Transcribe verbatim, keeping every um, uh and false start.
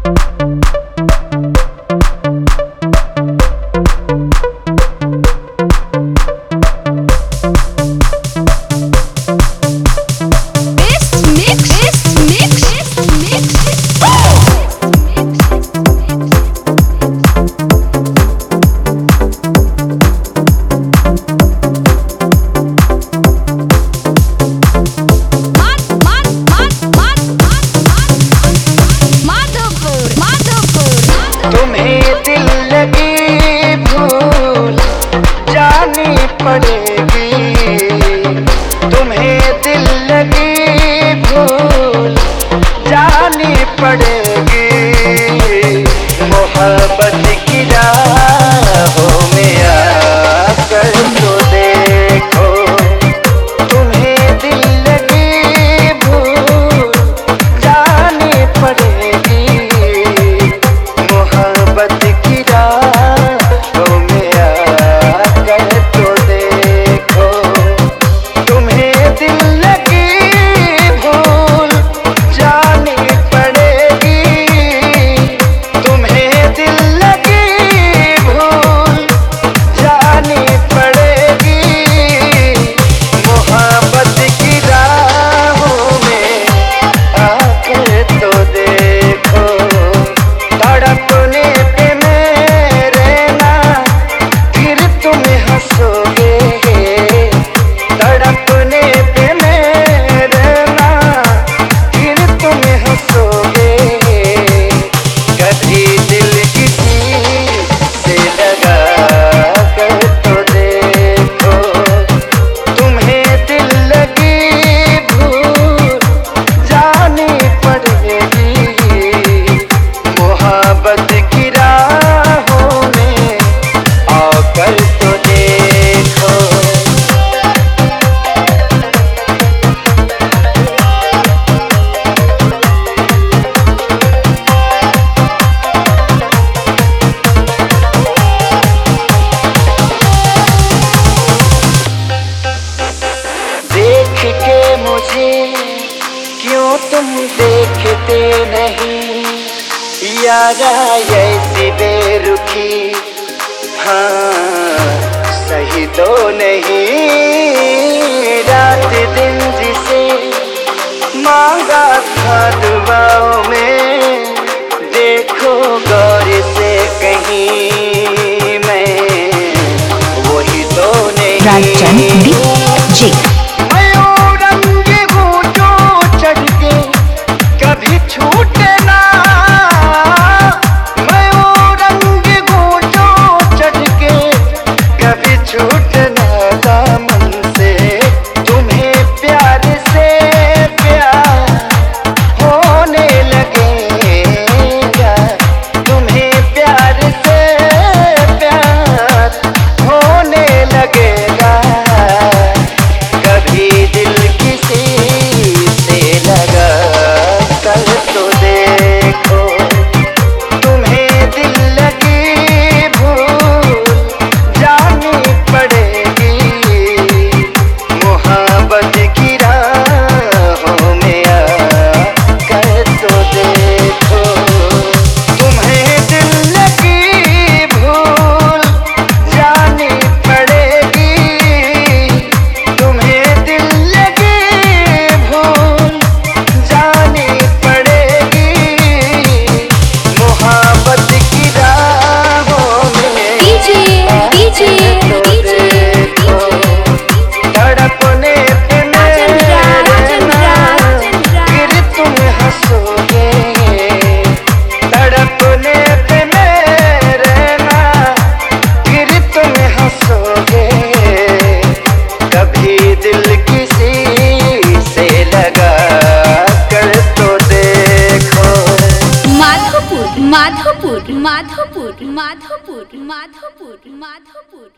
पड़ेगी तुम्हें दिल लगी भूल जानी पड़ेगी। मोहब्बत की राहों में आकर तो देखो तुम्हें दिल लगी भूल जानी पड़ेगी। मोहब्बत की राहों में आकर तो देखो तुम्हें दिल लगी भूल जानी पड़ेगी। तुम्हें दिल लगी भूल जानी पड़ेगी। मोहब्बत की राहों में आकर तो देखो तड़पने पे मेरे ना फिर तुम हंसोगे। तड़पने पे मेरे ना फिर तुम हंसोगे। कभी दिल किसी से लगा कर तो देखो तुम्हें दिल लगी भूल जानी पड़ेगी। मोहब्बत की राहों में आकर तो देखो। देख के मुझे क्यों तुम देखते नहीं यारा ऐसी बेरुखी। हाँ सही तो नहीं रात दिन जिसे मांगा था दुआओं में देखो गौर से कहीं मैं वही तो नहीं। राजचंद डी जे।